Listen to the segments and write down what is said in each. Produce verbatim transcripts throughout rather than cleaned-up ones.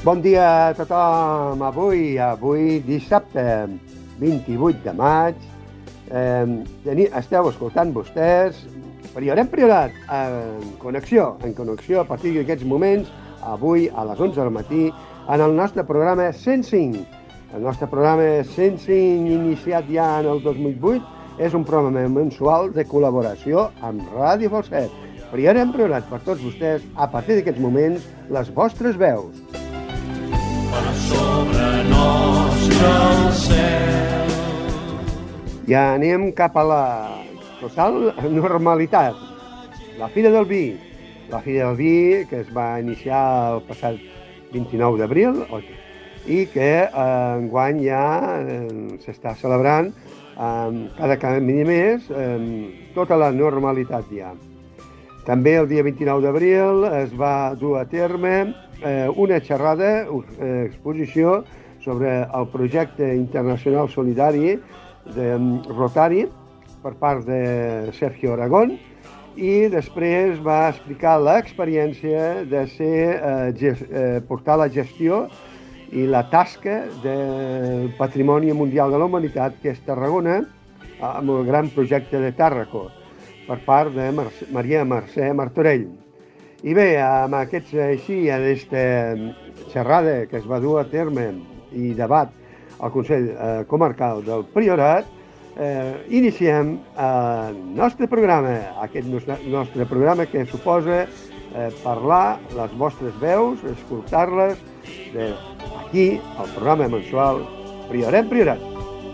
Bon dia a tothom. Avui, avui dissabte vint-i-vuit de maig, eh, esteu escoltant vostès Priorem Priorat en connexió, en connexió a partir d'aquests moments, avui a les onze del matí, en el nostre programa cent cinc. El nostre programa cent cinc, iniciat ja en el dos mil vuit, és un programa mensual de col·laboració amb Ràdio Falset. Priorem Priorat per tots vostès, a partir d'aquests moments, les vostres veus. Per sobre nostre el cel. Ja anem cap a la total normalitat. La Fira del Vi. La Fira del Vi, que es va iniciar el passat vint-i-nou d'abril i que eh, enguany ja eh, s'està celebrant eh, cada canvi més eh, tota la normalitat ja. També el dia vint-i-nou d'abril es va dur a terme eh, una xerrada, una exposició sobre el projecte internacional solidari de Rotary per part de Sergio Aragón, i després va explicar l'experiència de ser, eh, gest, eh, portar la gestió i la tasca del Patrimoni Mundial de la Humanitat, que és Tarragona, amb el gran projecte de Tàrraco, per part de Mercè, Maria Mercè Martorell. I bé, amb aquests així, aquesta xerrada que es va dur a terme i debat al Consell eh, Comarcal del Priorat, eh, iniciem el nostre programa, aquest nostre programa que suposa eh, parlar les vostres veus, escoltar-les d'aquí, al programa mensual Priorem Priorat.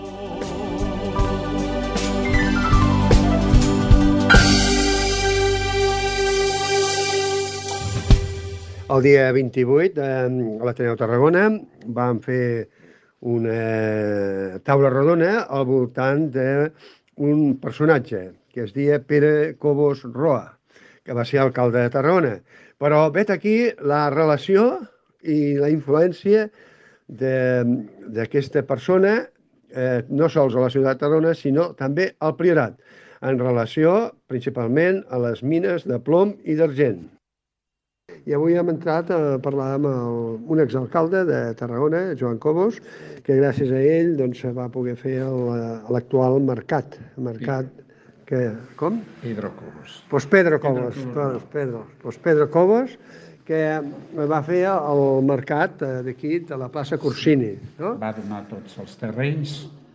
El dia vint-i-vuit, a l'Ateneu Tarragona, vam fer una taula rodona al voltant d'un personatge que es deia Pere Cobos Roa, que va ser alcalde de Tarragona. Però vet aquí la relació i la influència d'aquesta persona, eh, no sols a la ciutat de Tarragona, sinó també al Priorat, en relació principalment a les mines de plom i d'argent. I avui hem entrat a parlar amb el, un exalcalde de Tarragona, Joan Cobos, que gràcies a ell doncs, va poder fer l'actual mercat. mercat que, com? Pedro Cobos. Pues Pedro Cobos. Pedro, Pedro. Pues Pedro Cobos, que va fer el mercat d'aquí, de la plaça Corsini. No? Va donar tots els terrenys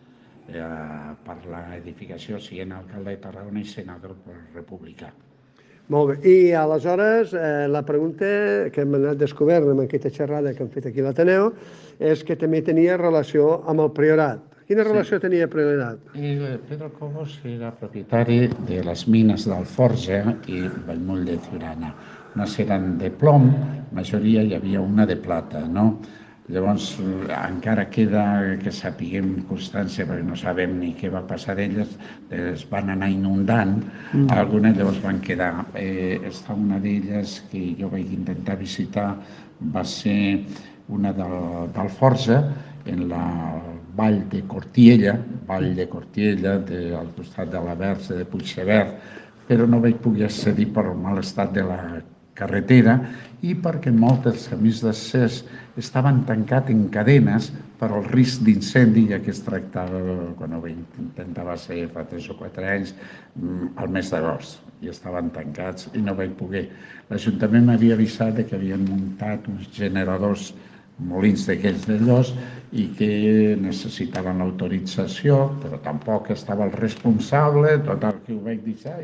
eh, per l'edificació, sent alcalde de Tarragona i senador republicà. Molt bé. I aleshores eh, la pregunta que hem anat descobert amb aquesta xerrada que hem fet aquí a l'Ateneu és que també tenia relació amb el Priorat. Quina relació sí. tenia el Priorat? El Pedro Cobos era propietari de les mines d'Alforja i Bellmull de Ciurana. Unes eren de plom, la majoria hi havia una de plata, no? Llavors, encara queda que sapiguem constància, perquè no sabem ni què va passar d'elles, es van anar inundant, mm. algunes llavors van quedar. Eh, està una d'elles que jo vaig intentar visitar, va ser una d'Alforja, en la vall de Cortiella, vall de Cortiella, de, al costat de la Verge de Puigsever, però no vaig poder accedir per el mal estat de la carretera i perquè moltes camins d'accés estaven tancats en cadenes per al risc d'incendi, ja que es tractava, quan ho vaig intentar va ser fa tres o quatre anys, al mes d'agost, i estaven tancats i no vaig poder. L'Ajuntament m'havia avisat que havien muntat uns generadors, molins d'aquells d'ells, i que necessitaven l'autorització, però tampoc estava el responsable, total que ho vaig deixar.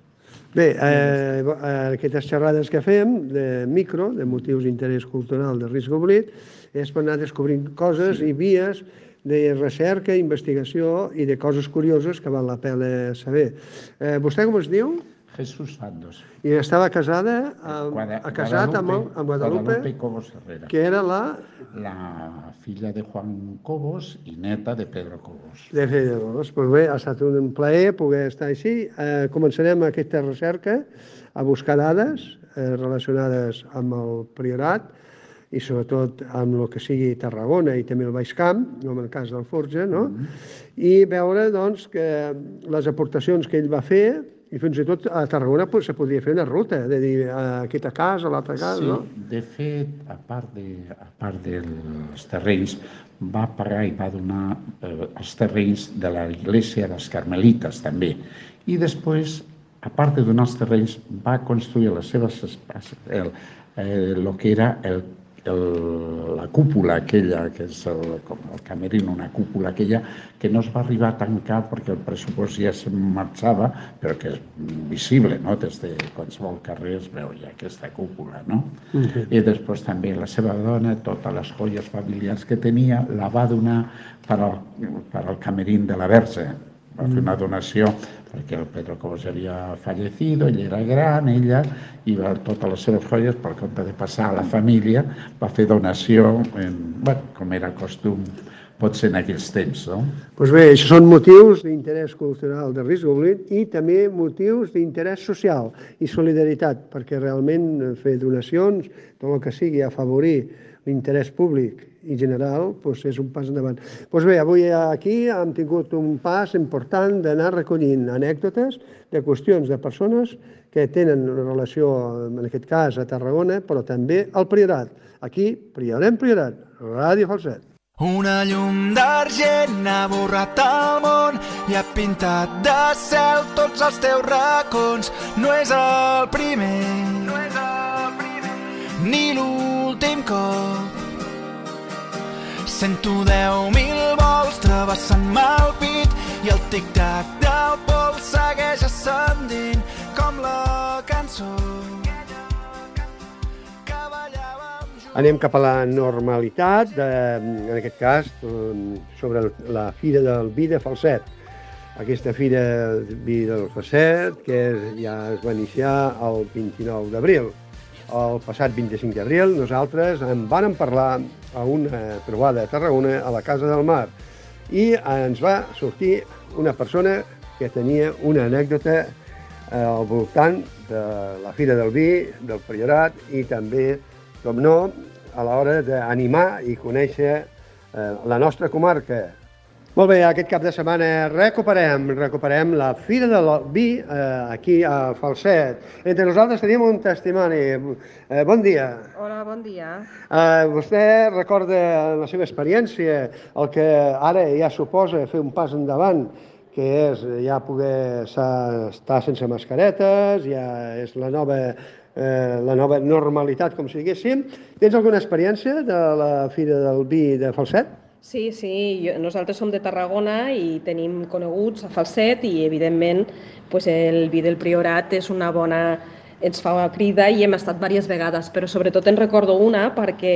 Bé, eh, aquestes xerrades que fem de micro, de motius d'interès cultural de risc oblit, és per anar descobrint coses sí. i vies de recerca, investigació i de coses curioses que val la pena saber. Eh, vostè com es diu? Jesús Santos. I estava casada amb, Guada, casat amb, amb Guadalupe, Guadalupe Cobos Herrera, que era la... la filla de Juan Cobos i neta de Pedro Cobos. De Pedro Cobos. Pues bé, ha estat un plaer poder estar així. Eh, començarem aquesta recerca a buscar dades eh, relacionades amb el Priorat i sobretot amb el que sigui Tarragona i també el Baix Camp, com en el cas del Forja, no? Mm-hmm. I veure doncs, que les aportacions que ell va fer i fins i tot a Tarragona pues, se podria fer una ruta, de dir aquesta casa, l'altra casa, sí, no? De fet, a part, de, a part dels terrenys, va pagar i va donar eh, els terrenys de l'església dels Carmelites, també. I després, a part de donar els terrenys, va construir les seves el, eh, el que era el El, la cúpula aquella, que és el, com el camerino, una cúpula aquella, que no es va arribar a tancar perquè el pressupost ja se'n marxava, però que és visible, no? Des de qualsevol carrer es veu ja aquesta cúpula, no? Uh-huh. I després també la seva dona, totes les joies familiars que tenia, la va donar per al, per al camerín de la Verge. Va fer una donació perquè el Pedro Cobos havia fallecido, ell era gran, ella, i va, totes les seves joies, per compte de passar a la família, va fer donació, en, bueno, com era costum, pot ser en aquells temps, no? Doncs pues bé, això són motius d'interès cultural de Risc-Goblin i també motius d'interès social i solidaritat, perquè realment fer donacions, tot el que sigui afavorir l'interès públic i general, doncs és un pas endavant. Doncs bé, avui aquí hem tingut un pas important d'anar recollint anècdotes de qüestions de persones que tenen relació, en aquest cas, a Tarragona, però també al Priorat. Aquí, Priorem Priorat, Ràdio Falset. Una llum d'argent ha borrat el món i ha pintat de cel tots els teus racons. No és el primer, no és el primer, ni l'últim cop. Sento deu mil vols travessant-me el pit i el tic-tac del pols segueix ascendint com la cançó que ballàvem junts. Anem cap a la normalitat, de, en aquest cas, sobre la Fira del Vi de Falset. Aquesta Fira del Vi del Falset, que ja es va iniciar el vint-i-nou d'abril. El passat vint-i-cinc d'abril nosaltres en vàrem parlar a una trobada a Tarragona a la Casa del Mar i ens va sortir una persona que tenia una anècdota al voltant de la Fira del Vi, del Priorat i també, com no, a l'hora d'animar i conèixer la nostra comarca. Molt bé, aquest cap de setmana recuperem, recuperem la Fira del Vi eh, aquí a Falset. Entre nosaltres tenim un testimoni. Eh, bon dia. Hola, bon dia. Eh, vostè recorda la seva experiència, el que ara ja suposa fer un pas endavant, que és ja poder estar sense mascaretes, ja és la nova, eh, la nova normalitat, com si diguéssim. Tens alguna experiència de la Fira del Vi de Falset? Sí, sí, jo, nosaltres som de Tarragona i tenim coneguts a Falset i, evidentment, pues, el Vi del Priorat és una bona... ens fa una crida i hem estat diverses vegades, però sobretot en recordo una perquè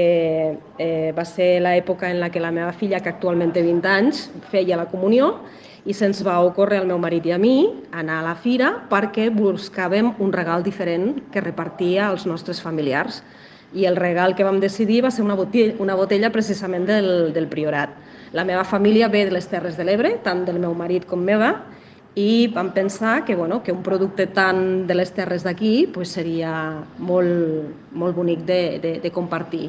eh, va ser l'època en la que la meva filla, que actualment té vint anys, feia la comunió i se'ns va ocórrer al meu marit i a mi anar a la fira perquè buscàvem un regal diferent que repartia als nostres familiars. I el regal que vam decidir va ser una botella, una botella precisament del, del Priorat. La meva família ve de les Terres de l'Ebre, tant del meu marit com meva, i vam pensar que, bueno, que un producte tant de les terres d'aquí pues, seria molt, molt bonic de, de, de compartir.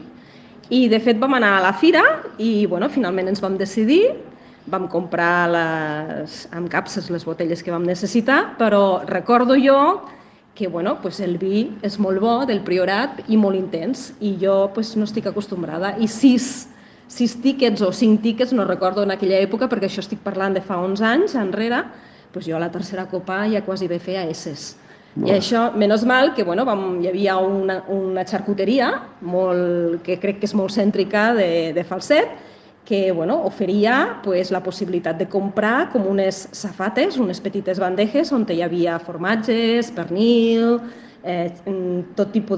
I de fet vam anar a la fira i bueno, finalment ens vam decidir, vam comprar les, amb capses les botelles que vam necessitar, però recordo jo que bueno, pues el vi és molt bo del Priorat i molt intens i jo pues, no estic acostumbrada i sis, sis tíquets o cinc tíquets no recordo en aquella època perquè això estic parlant de fa onze anys enrere, pues jo a la tercera copa ja quasi bé feia esses. Bueno. I això, menys mal que bueno, vam, hi havia una, una xarcuteria molt, que crec que és molt cèntrica de, de Falset que bueno, oferia pues, la possibilitat de comprar com unes safates, unes petites bandejes on hi havia formatges, pernil, eh, tot tipus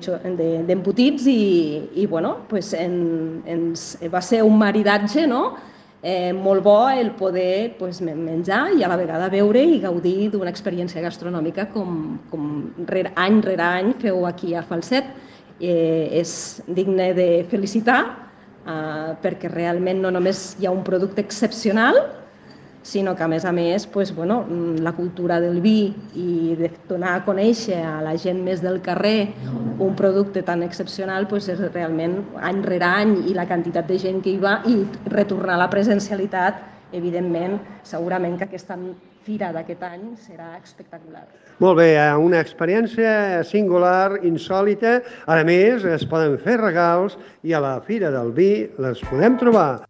d'embotits de, i, i bueno, pues, en, ens, va ser un maridatge no? eh, molt bo el poder pues, menjar i a la vegada beure i gaudir d'una experiència gastronòmica com, com rere, any rere any feu aquí a Falset. Eh, és digne de felicitar Uh, perquè realment no només hi ha un producte excepcional, sinó que a més a més pues, bueno, la cultura del vi i de donar a conèixer a la gent més del carrer un producte tan excepcional pues, és realment any rere any i la quantitat de gent que hi va i retornar a la presencialitat, evidentment, segurament que aquest any fira d'aquest any serà espectacular. Molt bé, una experiència singular, insòlita. A més, es poden fer regals i a la Fira del Vi les podem trobar.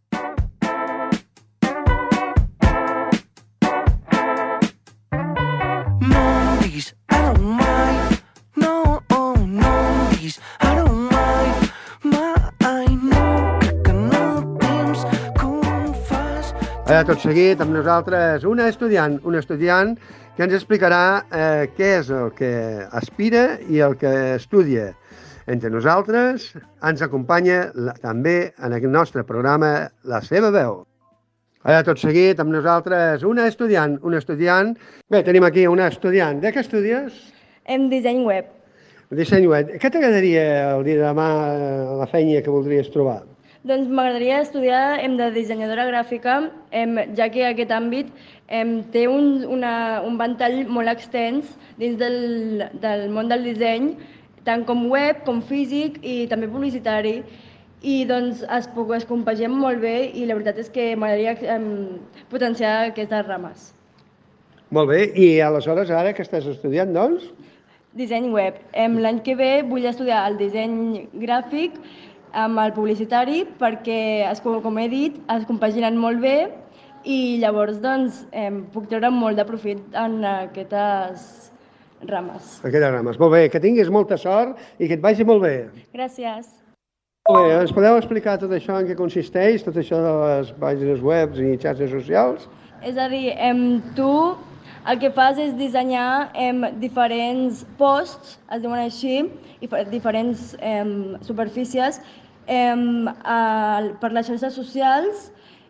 Ara, tot seguit, amb nosaltres, una estudiant, un estudiant que ens explicarà eh, què és el que aspira i el que estudia. Entre nosaltres ens acompanya la, també en el nostre programa La seva veu. Ara, tot seguit, amb nosaltres, una estudiant, un estudiant... Bé, tenim aquí una estudiant. De què estudies? En disseny web. Disseny web. Què t'agradaria el dia de demà, la feina que voldries trobar? Doncs m'agradaria estudiar em, de dissenyadora gràfica, em, ja que aquest àmbit em, té un, una, un ventall molt extens dins del, del món del disseny, tant com web, com físic i també publicitari. I doncs es, es compagem molt bé i la veritat és que m'agradaria em, potenciar aquestes rames. Molt bé, i aleshores ara que estàs estudiant, doncs? Disseny web. L'any que ve vull estudiar el disseny gràfic amb el publicitari perquè, com he dit, es compaginen molt bé i llavors doncs, eh, puc treure molt de profit en aquestes rames. Aquestes rames. Molt bé, que tinguis molta sort i que et vagi molt bé. Gràcies. Molt bé, ens podeu explicar tot això en què consisteix, tot això de les pàgines web i xarxes socials? És a dir, em, tu el que fas és dissenyar em, diferents posts, es diuen així, diferents em, superfícies em, a, per les xarxes socials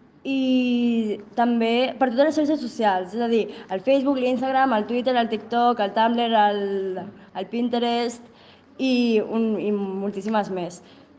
i també per totes les xarxes socials, és a dir, el Facebook, l'Instagram, el Twitter, el TikTok, el Tumblr, el, el Pinterest i, un, i moltíssimes més.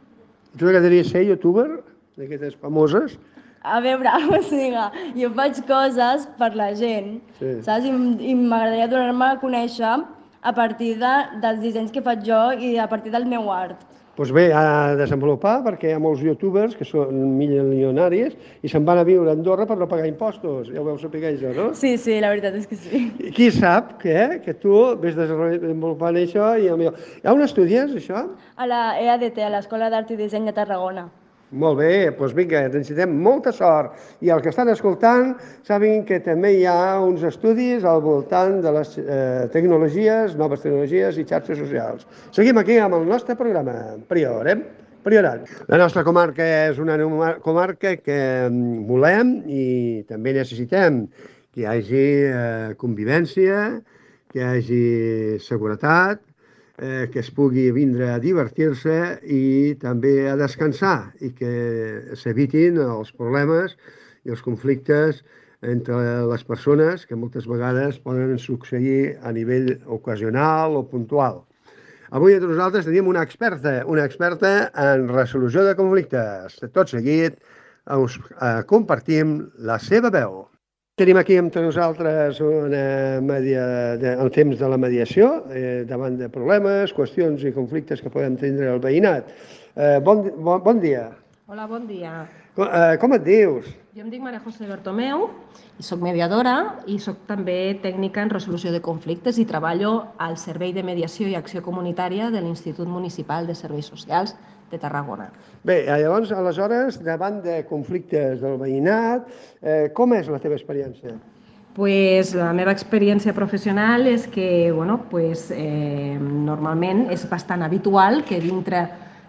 Tu t'agradaria ser youtuber d'aquestes famoses? A veure, o sigui, jo faig coses per la gent, sí. Saps? I, i m'agradaria donar-me a conèixer a partir de, dels dissenys que faig jo i a partir del meu art. Doncs bé, ha de desenvolupar perquè hi ha molts youtubers que són milionaris i se'n van a viure a Andorra per no pagar impostos. Ja ho veu saber això, no? Sí, sí, la veritat és que sí. I qui sap que, que tu ves desenvolupant això i el millor. On estudies, això? A la E A D T, a l'Escola d'Art i Disseny de Tarragona. Molt bé, doncs vinga, necessitem molta sort. I els que estan escoltant saben que també hi ha uns estudis al voltant de les eh, tecnologies, noves tecnologies i xarxes socials. Seguim aquí amb el nostre programa, Prior, eh? Priorat. La nostra comarca és una comarca que volem i també necessitem que hi hagi eh, convivència, que hi hagi seguretat, Eh, que es pugui vindre a divertir-se i també a descansar i que s'evitin els problemes i els conflictes entre les persones que moltes vegades poden succeir a nivell ocasional o puntual. Avui entre nosaltres tenim una experta, una experta en resolució de conflictes. Tot seguit us eh, compartim la seva veu. Tenim aquí entre nosaltres una media de, el temps de la mediació eh, davant de problemes, qüestions i conflictes que podem tindre al veïnat. Eh, bon, bon, bon dia. Hola, bon dia. Com, eh, com et dius? Jo em dic Maria José Bertomeu i soc mediadora i soc també tècnica en resolució de conflictes i treballo al Servei de Mediació i Acció Comunitària de l'Institut Municipal de Serveis Socials de Tarragona. Bé, llavors, aleshores, davant de conflictes del veïnat, eh, com és la teva experiència? Pues la meva experiència professional és que, bueno, pues, eh, normalment és bastant habitual que dintre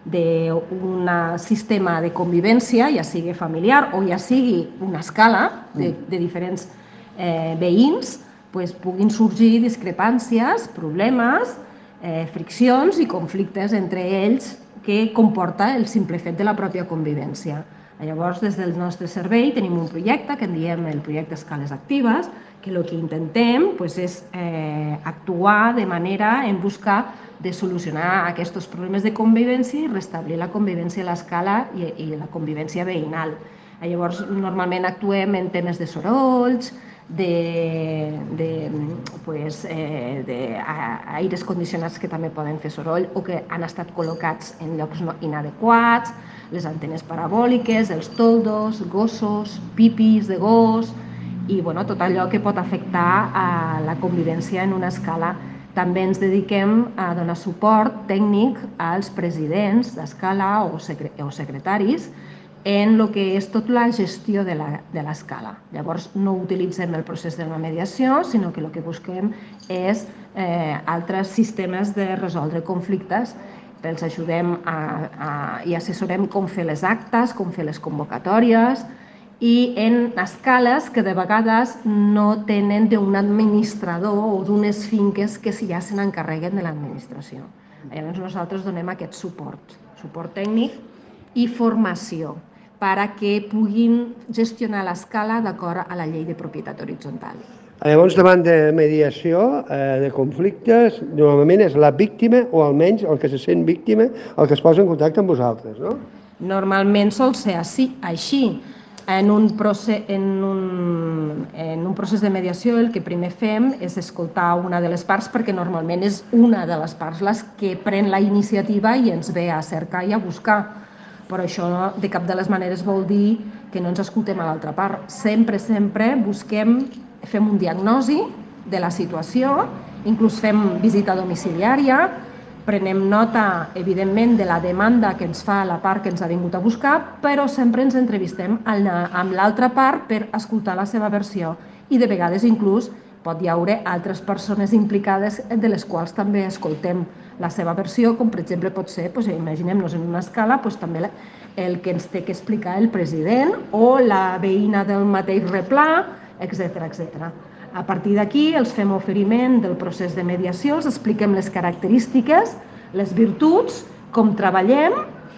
d'un sistema de convivència, ja sigui familiar o ja sigui una escala de, de diferents eh, veïns, pues, puguin sorgir discrepàncies, problemes, eh, friccions i conflictes entre ells que comporta el simple fet de la pròpia convivència. Llavors, des del nostre servei tenim un projecte que en diem el projecte Escales Actives, que el que intentem pues, és eh, actuar de manera en buscar de solucionar aquests problemes de convivència i restablir la convivència a l'escala i, i la convivència veïnal. Llavors, normalment actuem en temes de sorolls, de, de, pues, eh, de aires condicionats que també poden fer soroll o que han estat col·locats en llocs no inadequats, les antenes parabòliques, els toldos, gossos, pipis de gos i bueno, tot allò que pot afectar a la convivència en una escala. També ens dediquem a donar suport tècnic als presidents d'escala o, secre o secretaris en el que és tota la gestió de l'escala. Llavors, no utilitzem el procés de la mediació, sinó que el que busquem és eh, altres sistemes de resoldre conflictes. Els ajudem a, a, i assessorem com fer les actes, com fer les convocatòries, i en escales que de vegades no tenen d'un administrador o d'unes finques que ja se n'encarreguen de l'administració. Llavors nosaltres donem aquest suport, suport tècnic i formació perquè puguin gestionar l'escala d'acord a la llei de propietat horitzontal. Llavors, davant de mediació, eh, de conflictes, normalment és la víctima, o almenys el que se sent víctima, el que es posa en contacte amb vosaltres, no? Normalment sol ser així. En un, procés, en, un, en un procés de mediació el que primer fem és escoltar una de les parts, perquè normalment és una de les parts les que pren la iniciativa i ens ve a cercar i a buscar. Però això de cap de les maneres vol dir que no ens escoltem a l'altra part. Sempre, sempre busquem, fem un diagnosi de la situació, inclús fem visita domiciliària, prenem nota, evidentment, de la demanda que ens fa la part que ens ha vingut a buscar, però sempre ens entrevistem amb l'altra part per escoltar la seva versió i de vegades inclús pot hi haver altres persones implicades de les quals també escoltem la seva versió, com per exemple pot ser, doncs, imaginem-nos en una escala, doncs, també el que ens té que explicar el president o la veïna del mateix replà, etcètera, etcètera. A partir d'aquí els fem oferiment del procés de mediació, els expliquem les característiques, les virtuts, com treballem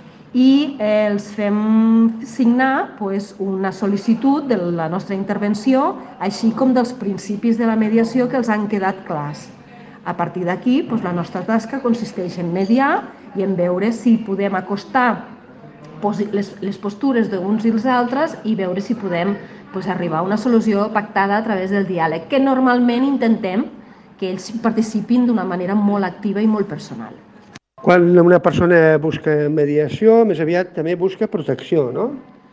i els fem signar una sol·licitud de la nostra intervenció, així com dels principis de la mediació que els han quedat clars. A partir d'aquí, la nostra tasca consisteix en mediar i en veure si podem acostar les postures d'uns i els altres i veure si podem arribar a una solució pactada a través del diàleg, que normalment intentem que ells participin d'una manera molt activa i molt personal. Quan una persona busca mediació, més aviat també busca protecció, no?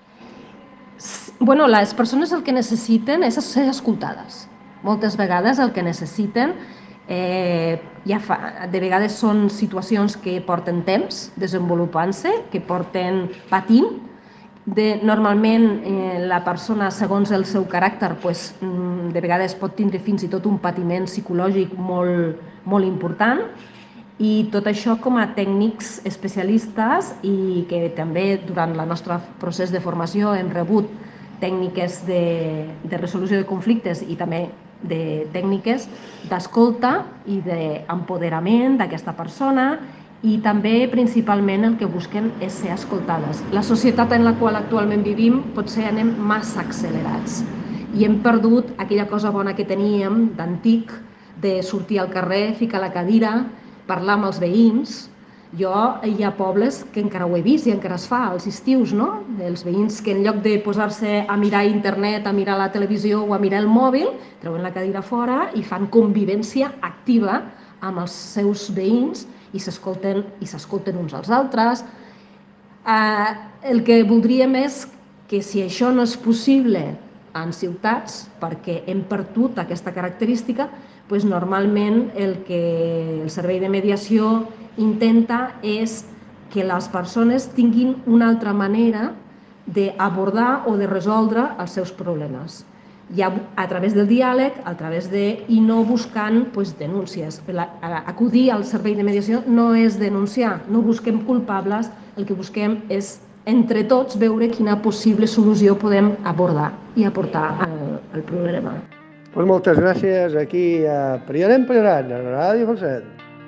Bueno, les persones el que necessiten és ser escoltades. Moltes vegades el que necessiten, eh, ja fa, de vegades són situacions que porten temps desenvolupant-se, que porten patint. De, normalment eh, la persona, segons el seu caràcter, pues, de vegades pot tindre fins i tot un patiment psicològic molt, molt important, i tot això com a tècnics especialistes i que també durant el nostre procés de formació hem rebut tècniques de, de resolució de conflictes i també de tècniques d'escolta i d'empoderament d'aquesta persona, i també principalment el que busquen és ser escoltades. La societat en la qual actualment vivim potser anem massa accelerats i hem perdut aquella cosa bona que teníem d'antic, de sortir al carrer, ficar la cadira, parlar amb els veïns. Jo hi ha pobles que encara ho he vist i encara es fa als estius, no? Els veïns que en lloc de posar-se a mirar internet, a mirar la televisió o a mirar el mòbil, treuen la cadira fora i fan convivència activa amb els seus veïns i s'escolten i s'escolten uns als altres. Eh, el que voldríem és que si això no és possible en ciutats, perquè hem perdut aquesta característica, doncs normalment el que el servei de mediació intenta és que les persones tinguin una altra manera d'abordar o de resoldre els seus problemes. Ja a través del diàleg, a través de... i no buscant pues, denúncies. Acudir al servei de mediació no és denunciar, no busquem culpables, el que busquem és entre tots veure quina possible solució podem abordar i aportar al, al problema. Pues moltes gràcies aquí a Priorat Priorat, a Ràdio Falset.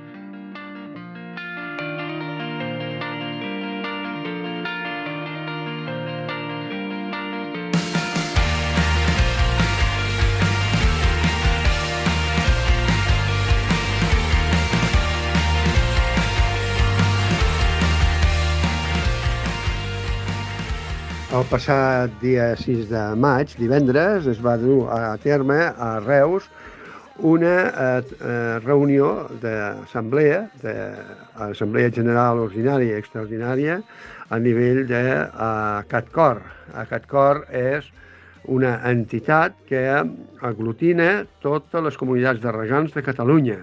El passat dia sis de maig, divendres, es va dur a terme a Reus una eh, reunió d'assemblea, d'assemblea general ordinària i extraordinària a nivell de a CatCor. A CatCor és una entitat que aglutina totes les comunitats de regants de Catalunya.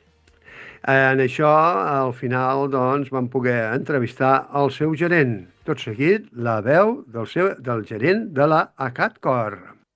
En això, al final, doncs, vam poder entrevistar el seu gerent. Tot seguit, la veu del, seu, del gerent de la ACATCOR.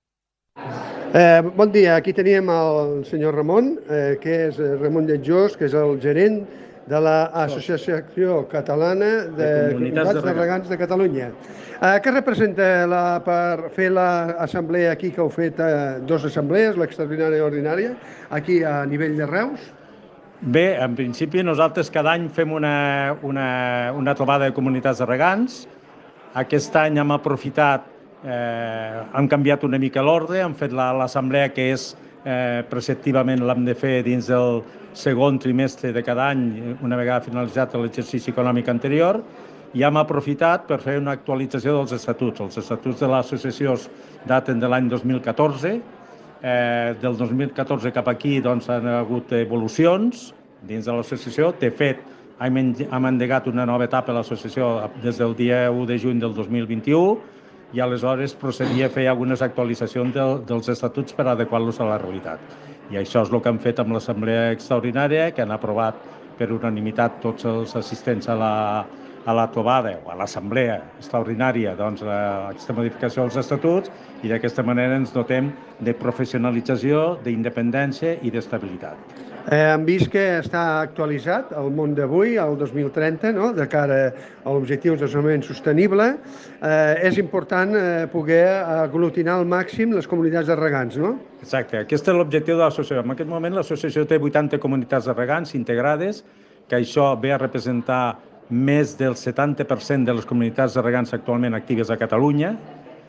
Eh, bon dia, aquí teníem el senyor Ramon, eh, que és Ramon Lletjós, que és el gerent de l'Associació Catalana de, de Comunitats de Regants de Catalunya. Eh, què representa la, per fer l'assemblea aquí, que heu fet eh, dues assemblees, l'extraordinària i ordinària, aquí a nivell de Reus? Bé, en principi nosaltres cada any fem una, una, una trobada de comunitats de regants. Aquest any hem aprofitat, eh, hem canviat una mica l'ordre, hem fet l'assemblea que és eh, preceptivament l'hem de fer dins del segon trimestre de cada any, una vegada finalitzat l'exercici econòmic anterior, i hem aprofitat per fer una actualització dels estatuts. Els estatuts de l'associació daten de l'any dos mil catorze, Eh, del dos mil catorze cap aquí doncs, han hagut evolucions dins de l'associació. De fet, hem, hem endegat una nova etapa a l'associació des del dia u de juny del dos mil vint-i-u i aleshores procedia a fer algunes actualitzacions del, dels estatuts per adequar-los a la realitat. I això és el que hem fet amb l'assemblea extraordinària, que han aprovat per unanimitat tots els assistents a la, a la trobada o a l'assemblea extraordinària doncs, aquesta modificació dels estatuts, i d'aquesta manera ens dotem de professionalització, d'independència i d'estabilitat. Eh, hem vist que està actualitzat el món d'avui, el dos mil trenta, no? De cara a l'objectiu de desenvolupament sostenible. Eh, és important eh, poder aglutinar al màxim les comunitats de regants, no? Exacte, aquest és l'objectiu de l'associació. En aquest moment l'associació té vuitanta comunitats de regants integrades, que això ve a representar més del setanta per cent de les comunitats de regants actualment actives a Catalunya,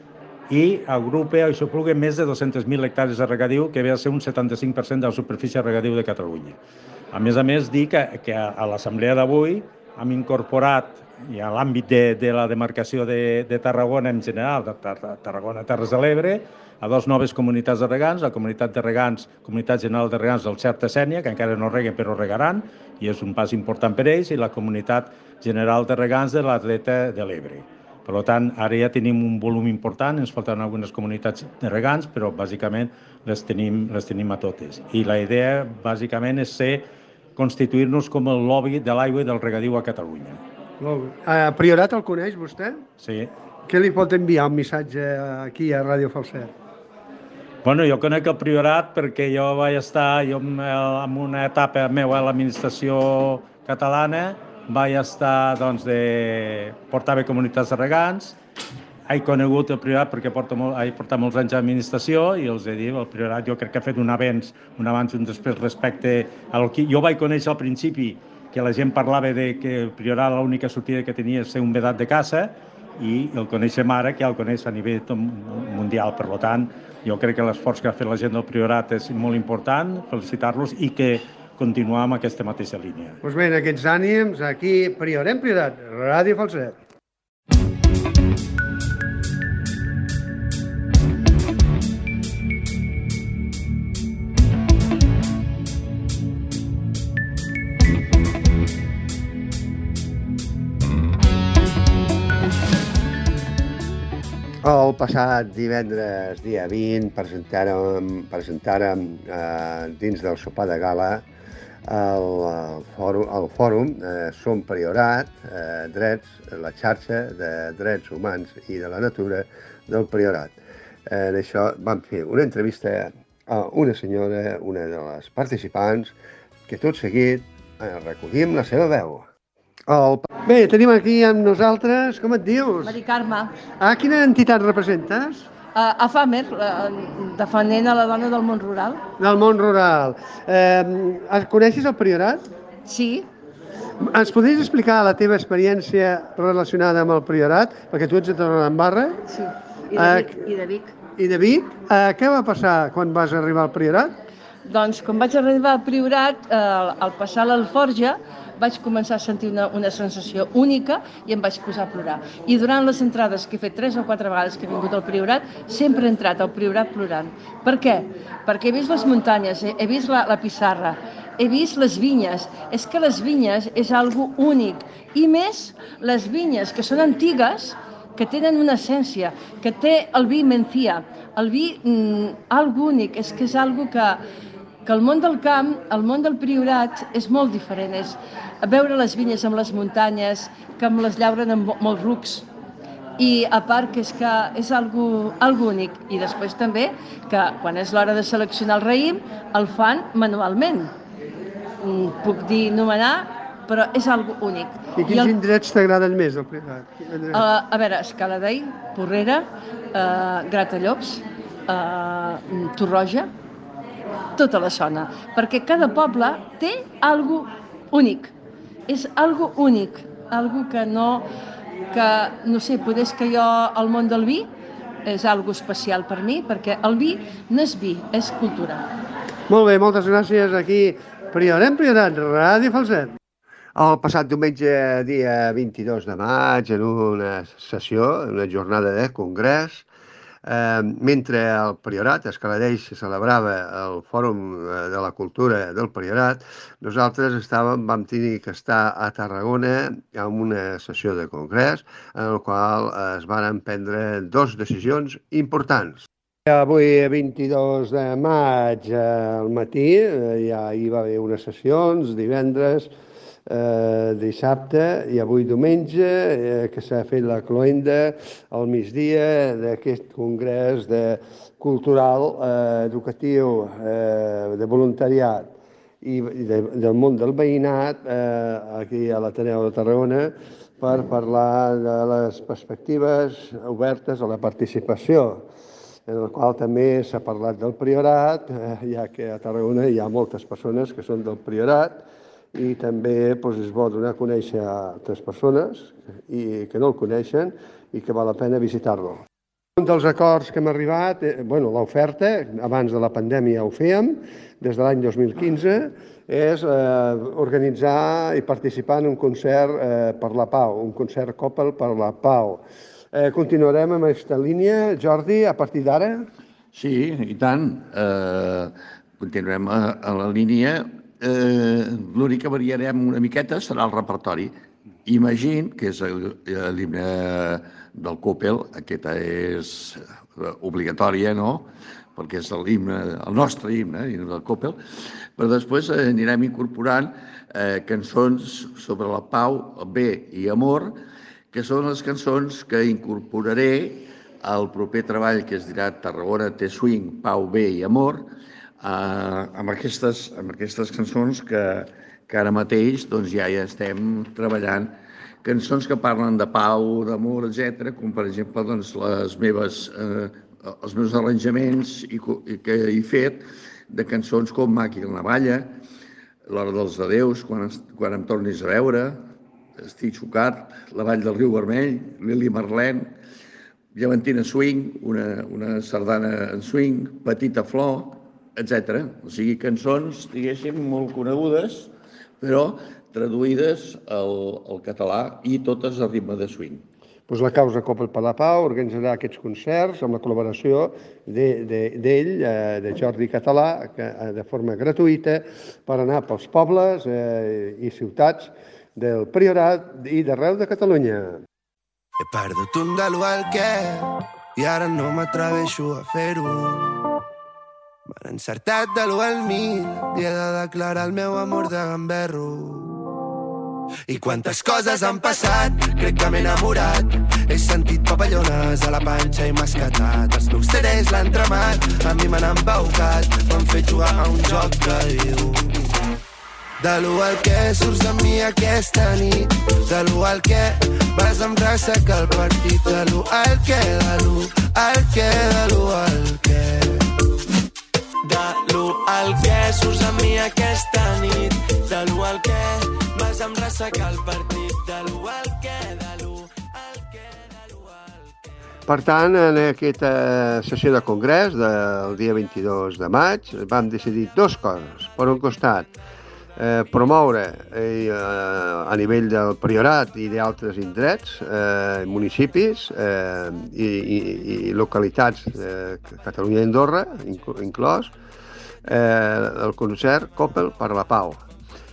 i agrupa o aixopluga més de dos-cents mil hectàrees de regadiu, que ve a ser un setanta-cinc per cent de la superfície de regadiu de Catalunya. A més a més, dir que, que a l'assemblea d'avui hem incorporat, i a l'àmbit de, de la demarcació de, de Tarragona en general, de Tarragona Terres de l'Ebre, a dues noves comunitats de regants, la comunitat de regants, Comunitat General de Regants del Xerta Sénia, que encara no reguen però regaran, i és un pas important per ells, i la comunitat general de regants de l'Atleta de l'Ebre. Per tant, ara ja tenim un volum important, ens falten algunes comunitats de regants, però bàsicament les tenim, les tenim a totes. I la idea, bàsicament, és ser, constituir-nos com el lobby de l'aigua i del regadiu a Catalunya. Uh, Priorat el coneix vostè? Sí. Què li pot enviar un missatge aquí a Ràdio Falset? Bueno, jo conec el Priorat perquè jo vaig estar jo, en una etapa meva a l'administració catalana, vaig estar, doncs, de... portava comunitats de regants, he conegut el Priorat perquè porto molt, he portat molts anys d'administració i els he dit, el Priorat jo crec que ha fet un avenç, un abans i un després respecte al que jo vaig conèixer al principi, que la gent parlava de que el Priorat l'única sortida que tenia és ser un vedat de caça, i el coneixem ara, que ja el coneix a nivell mundial. Per tant, jo crec que l'esforç que ha fet la gent del Priorat és molt important, felicitar-los i que continuar amb aquesta mateixa línia. Doncs bé, en aquests ànims, aquí Priorem Priorat, Ràdio Falset. El passat divendres, dia vint, presentàrem, presentàrem eh, dins del sopar de gala el, el fòrum, el fòrum eh, Som Priorat, eh, drets, la xarxa de drets humans i de la natura del Priorat. Eh, en això vam fer una entrevista a una senyora, una de les participants, que tot seguit eh, recollim la seva veu. El... Bé, tenim aquí amb nosaltres, com et dius? Mari Carme. Ah, quina entitat representes? Uh, a FAMER, uh, defendent a la dona del món rural. Del món rural. Eh, coneixes el Priorat? Sí. Ens podries explicar la teva experiència relacionada amb el Priorat? Perquè tu ets de Torredembarra. Sí, i de Vic. Uh, I de Vic. I de Vic. Uh, què va passar quan vas arribar al Priorat? Doncs quan vaig arribar al Priorat, uh, al passar l'Alforja, vaig començar a sentir una, una sensació única i em vaig posar a plorar. I durant les entrades, que he fet tres o quatre vegades que he vingut al Priorat, sempre he entrat al Priorat plorant. Per què? Perquè he vist les muntanyes, he, he vist la, la pissarra, he vist les vinyes. És que les vinyes és algo únic. I més, les vinyes que són antigues, que tenen una essència, que té el vi Mencía. El vi, mm, algo únic, és que és algo que, que el món del camp, el món del Priorat, és molt diferent. És veure les vinyes amb les muntanyes, que amb les llauren amb molts rucs. I a part que és que és algo, algo únic. I després també que quan és l'hora de seleccionar el raïm, el fan manualment. Mm, puc dir, nomenar, però és algo únic. I quins I el... indrets t'agraden més del Priorat? Uh, a veure, Escaladei, Porrera, uh, Gratallops, uh, Torroja, tota la zona. Perquè cada poble té algo únic. És algo únic, algo que no... que, no sé, potser és que jo, el món del vi, és algo especial per mi, perquè el vi no és vi, és cultura. Molt bé, moltes gràcies. Aquí, Priorat, Priorat, Ràdio Falset. El passat diumenge, dia vint-i-dos de maig, en una sessió, en una jornada de congrés, eh, mentre el Priorat, a Escaladeix, celebrava el Fòrum de la Cultura del Priorat, nosaltres estàvem, vam tenir que estar a Tarragona en una sessió de congrés en el qual es van prendre dues decisions importants. Avui, vint-i-dos de maig, al matí, ja hi va haver unes sessions, divendres, Eh, dissabte i avui diumenge, eh, que s'ha fet la cloenda al migdia d'aquest congrés de cultural, eh, educatiu, eh, de voluntariat i de, del món del veïnat eh, aquí a l'Ateneu de Tarragona per parlar de les perspectives obertes a la participació, en el qual també s'ha parlat del Priorat, eh, ja que a Tarragona hi ha moltes persones que són del Priorat, i també doncs, és bo donar a conèixer a altres persones i que no el coneixen i que val la pena visitar-lo. Un dels acords que hem arribat, eh, bueno, l'oferta, abans de la pandèmia ho fèiem, des de l'any dos mil quinze, és eh, organitzar i participar en un concert eh, per la pau, un concert Coppel per la pau. Eh, continuarem amb aquesta línia. Jordi, a partir d'ara? Sí, i tant. Eh, continuem a, a la línia. Eh, l'únic que variarem una miqueta serà el repertori. Imagine, que és l'himne del Coppel, aquesta és obligatòria, no?, perquè és l'himne, el nostre himne, l'himne del Coppel, però després eh, anirem incorporant eh, cançons sobre la pau, el bé i amor, que són les cançons que incorporaré al proper treball que es dirà Tarragona té swing, pau, bé i amor, Uh, amb, aquestes, amb aquestes cançons que, que ara mateix doncs, ja hi estem treballant. Cançons que parlen de pau, d'amor, etcètera, com per exemple doncs, les meves, uh, els meus arranjaments i, i que he fet de cançons com Maqui la navalla, L'hora dels adeus, quan, quan em tornis a veure, Estic xocat, La vall del riu vermell, Lili Marlèn, Llevantina swing, una, una sardana en swing, Petita flor, etcètera. O sigui, cançons, diguéssim, molt conegudes, però traduïdes al, al català i totes a ritme de swing. Pues la causa Coppel per la Pau organitzarà aquests concerts amb la col·laboració d'ell, de, de, eh, de Jordi Català, que, eh, de forma gratuïta, per anar pels pobles eh, i ciutats del Priorat i d'arreu de Catalunya. He perdut un de l'u al què i ara no m'atreveixo a fer-ho. M'han encertat de l'u al mil i he de declarar el meu amor de gamberro. I quantes coses han passat, crec que m'he enamorat. He sentit papallones a la panxa i m'ha escatat. Els meus ceres l'han tramat, a mi m'han embaucat. M'han fet jugar a un joc que diu de l'u al què surts amb mi aquesta nit. De l'u al què vas amb ressaca al partit. De l'u al què, de l'u al què, de l'u al què. De l'u al què surts amb mi aquesta nit. De l'u al què vas amb ressaca al partit. De l'u al què, de l'u al què, de l'u al què. Per tant, en aquesta sessió de congrés del dia vint-i-dos de maig vam decidir dues coses. Per un costat, eh, promoure eh, a nivell del Priorat i d'altres indrets, eh, municipis eh, i, i, i localitats de Catalunya i Andorra, inclòs, eh, el concert Coppel per la Pau.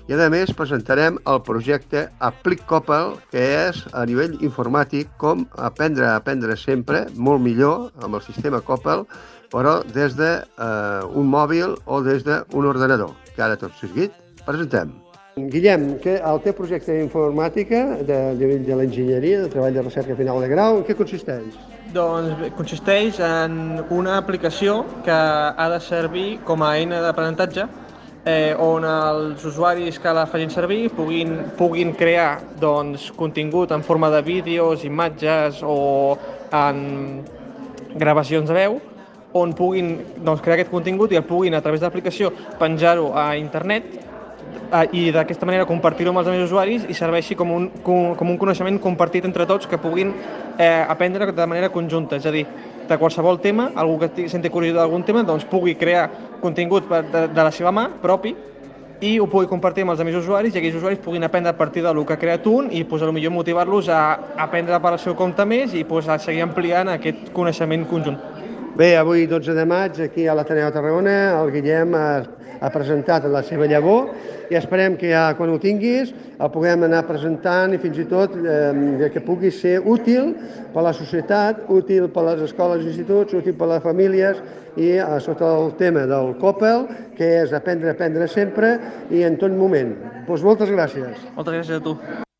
I a més presentarem el projecte Aplic Coppel, que és a nivell informàtic com aprendre a aprendre sempre, molt millor amb el sistema Coppel, però des d'un eh, mòbil o des d'un ordenador, que ara tot seguit presentem. Guillem, que el teu projecte d'informàtica de nivell de l'enginyeria, de treball de recerca final de grau, en què consisteix? Doncs consisteix en una aplicació que ha de servir com a eina d'aprenentatge eh, on els usuaris que la facin servir puguin, puguin crear doncs, contingut en forma de vídeos, imatges o en gravacions de veu on puguin doncs, crear aquest contingut i el puguin a través de l'aplicació penjar-ho a internet i d'aquesta manera compartir-ho amb els altres usuaris i serveixi com un, com, com un coneixement compartit entre tots que puguin eh, aprendre de manera conjunta, és a dir, de qualsevol tema, algú que senti curiositat d'algun tema, doncs pugui crear contingut de, de la seva mà, propi, i ho pugui compartir amb els altres usuaris i aquells usuaris puguin aprendre a partir del que ha creat un i pues, potser motivar-los a aprendre per al seu compte més i pues, a seguir ampliant aquest coneixement conjunt. Bé, avui dotze de maig, aquí a l'Ateneu de Tarragona, el Guillem ha, ha presentat la seva llavor i esperem que ja quan ho tinguis el puguem anar presentant i fins i tot eh, que pugui ser útil per a la societat, útil per a les escoles i instituts, útil per a les famílies i eh, sota el tema del Coppel, que és aprendre, aprendre sempre i en tot moment. Doncs moltes gràcies. Moltes gràcies a tu.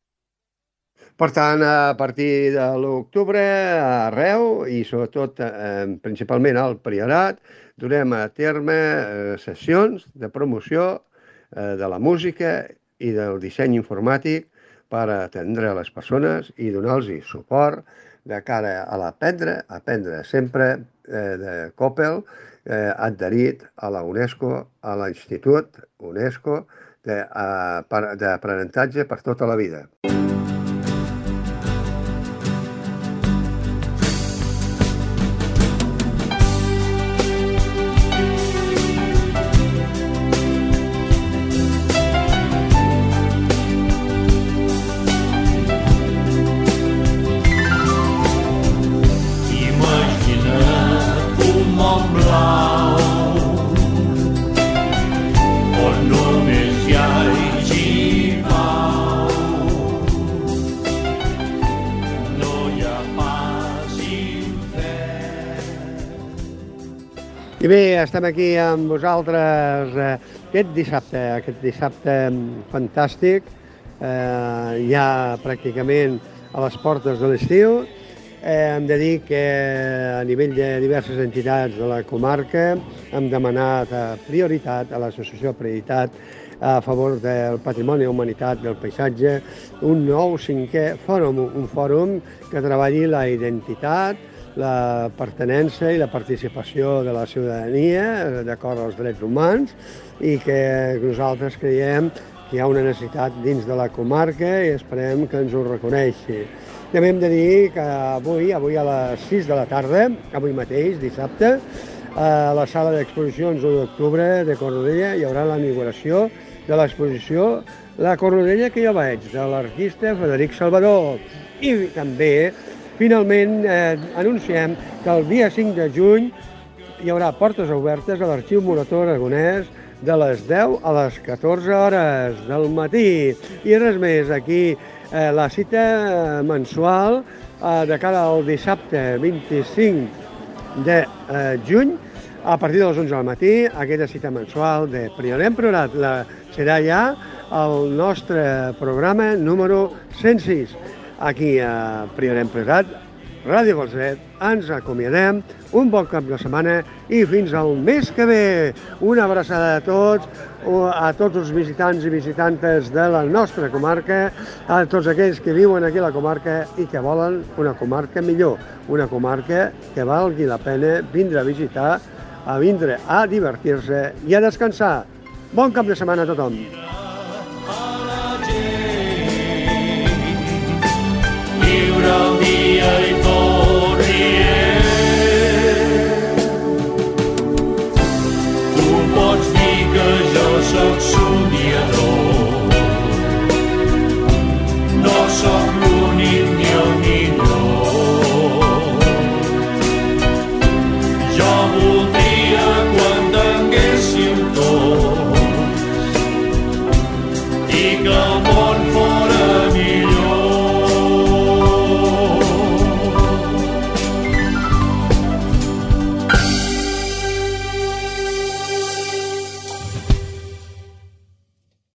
Per tant, a partir de l'octubre, arreu, i sobretot, eh, principalment al Priorat, durem a terme eh, sessions de promoció eh, de la música i del disseny informàtic per atendre a les persones i donar-los suport de cara a l'aprendre, aprendre sempre eh, de Coppel, eh, adherit a la UNESCO, a l'Institut UNESCO d'aprenentatge per tota la vida. I bé, estem aquí amb vosaltres eh, aquest dissabte, aquest dissabte fantàstic, eh, ja pràcticament a les portes de l'estiu. Eh, hem de dir que a nivell de diverses entitats de la comarca hem demanat a prioritat a l'Associació Prioritat a favor del patrimoni i humanitat del paisatge un nou cinquè fòrum, un fòrum que treballi la identitat, la pertinença i la participació de la ciutadania d'acord als drets humans i que nosaltres creiem que hi ha una necessitat dins de la comarca i esperem que ens ho reconeixi. També hem de dir que avui, avui a les sis de la tarda, avui mateix, dissabte, a la sala d'exposicions u d'octubre de Cornudella hi haurà la inauguració de l'exposició La Cornudella que jo veig, de l'artista Frederic Salvador. I també finalment eh, anunciem que el dia cinc de juny hi haurà portes obertes a l'Arxiu Morató Aragonès de les deu a les catorze hores del matí. I res més, aquí eh, la cita mensual eh, de cara al dissabte vint-i-cinc de eh, juny a partir de les onze del matí, aquesta cita mensual de Priorem Priorat. La, serà ja el nostre programa número cent sis. Aquí a Priorem Priorat, Ràdio Falset, ens acomiadem, un bon cap de setmana i fins al mes que ve. Una abraçada a tots, a tots els visitants i visitantes de la nostra comarca, a tots aquells que viuen aquí a la comarca i que volen una comarca millor, una comarca que valgui la pena vindre a visitar, a vindre a divertir-se i a descansar. Bon cap de setmana a tothom. Viure el dia i tot rient. Tu pots dir que jo sóc somiador, no sóc l'únic ni el millor. Jo voldria quan tinguéssim tots i que el món fos